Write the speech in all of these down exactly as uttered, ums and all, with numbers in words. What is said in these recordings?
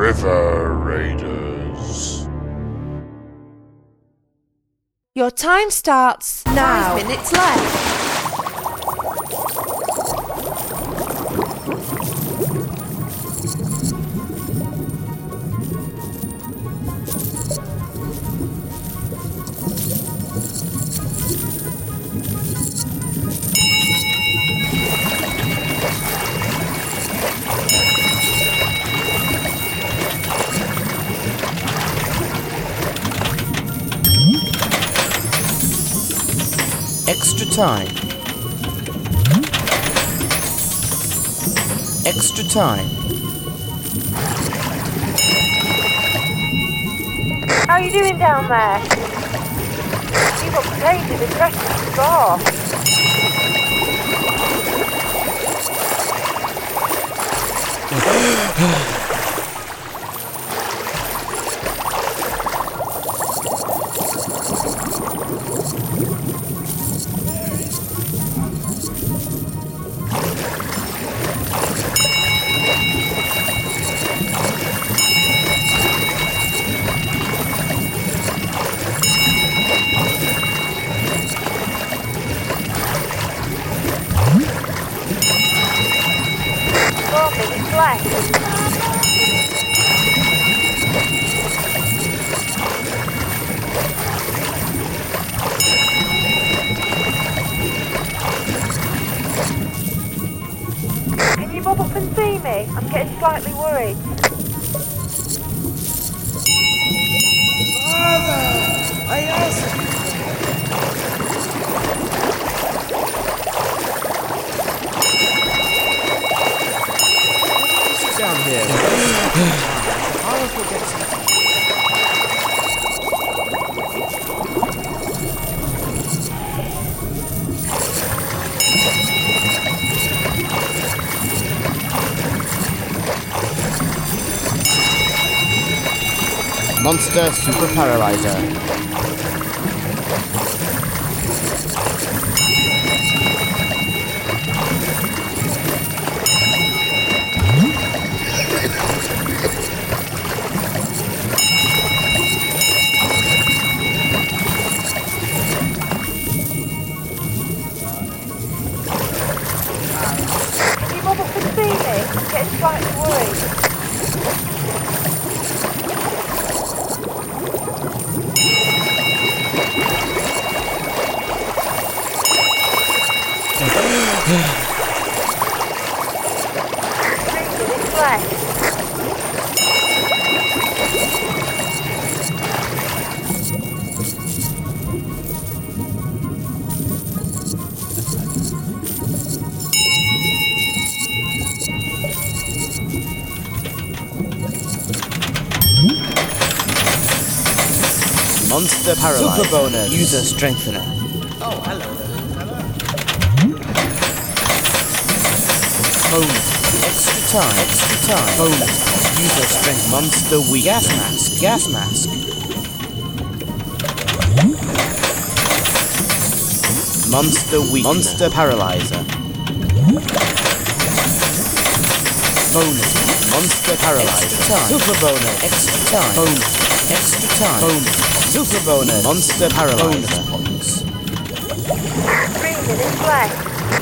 River Raiders. Your time starts now. Five minutes left. Extra time. Extra time. How are you doing down there? You've got potatoes and fresh to score. Four minutes left. Can you bob up and see me? I'm getting slightly worried. Father, I asked you. Sit down here. I will get some. Monster Super Paralyzer. Can you bob up and see me? I'm getting slightly worried. Three minutes left. Monster Paralyzer. Super bonus. User Strengthener. Oh, hello. Bonus. Extra time. Extra time. Bonus. User Strength. Monster Weak. Gas Mask. Gas Mask. Monster Weak. Monster Paralyzer. Bonus. Monster Paralyzer. Extra time. Super bonus. Extra time. Bonus. Extra time. Bonus. Super bonus. Monster Paralyzer. Bonus. Three minutes left.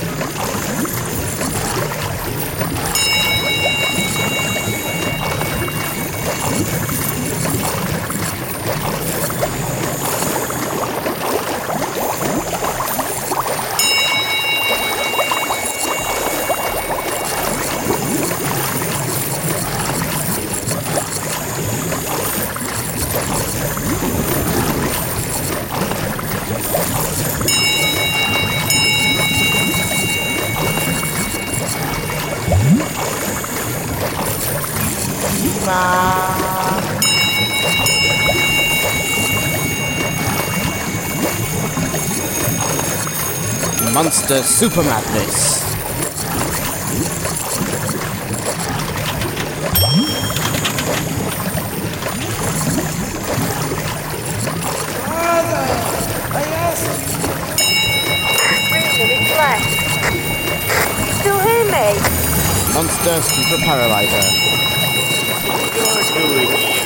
Monster Super Madness. Father, I asked you. Three minutes left. Can you still hear me? Monster Monster Super Paralyzer. You're doing here?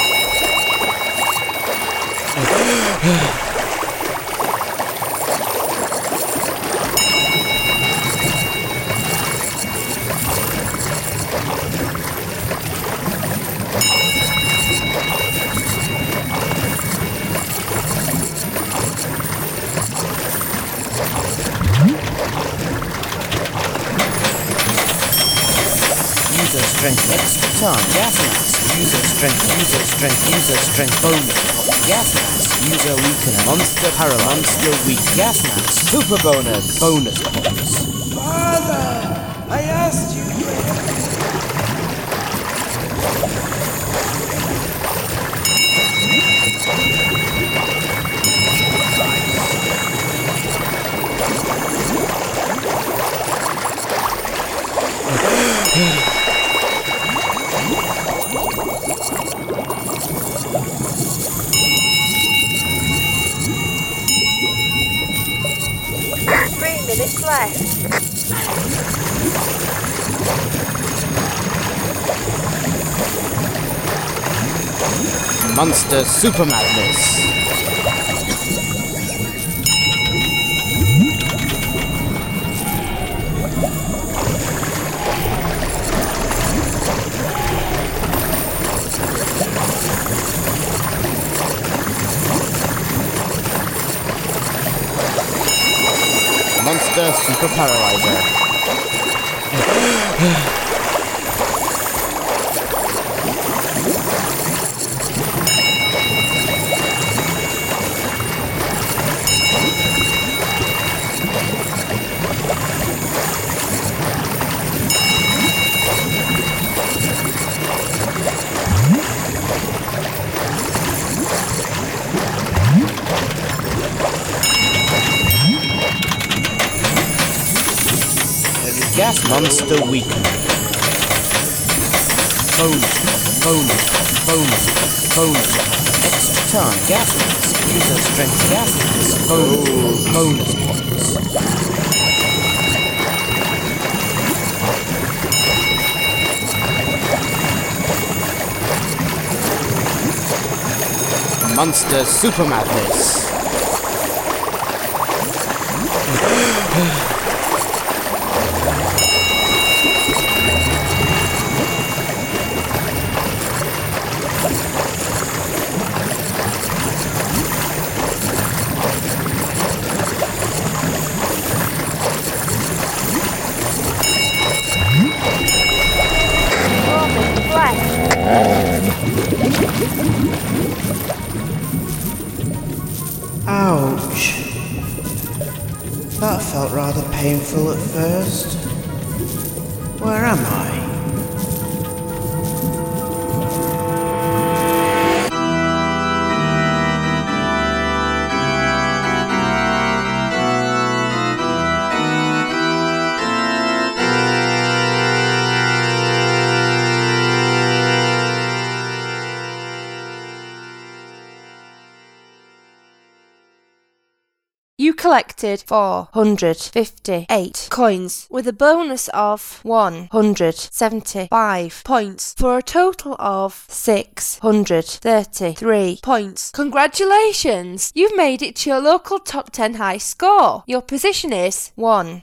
User strength extra time. Gas mask. User strength. User strength. User strength bonus. Gas mask. User weaken. Monster paralyze. Monster weak. Gas mask. Super bonus. Bonus points. Father, I asked you. Three minutes left. Monster Super Madness. Monster Super Paralyzer. Gas Monster weaken. Bonus, bonus, bonus, bonus. Extra time. Gas mask. User strength. Gas mask. Bonus, bonus points. Monster Super Madness. Four minutes left. Ouch. That felt rather painful at first. Where am I? You collected four hundred fifty-eight coins with a bonus of one hundred seventy-five points for a total of six hundred thirty-three points. Congratulations! You've made it to your local top ten high score. Your position is one.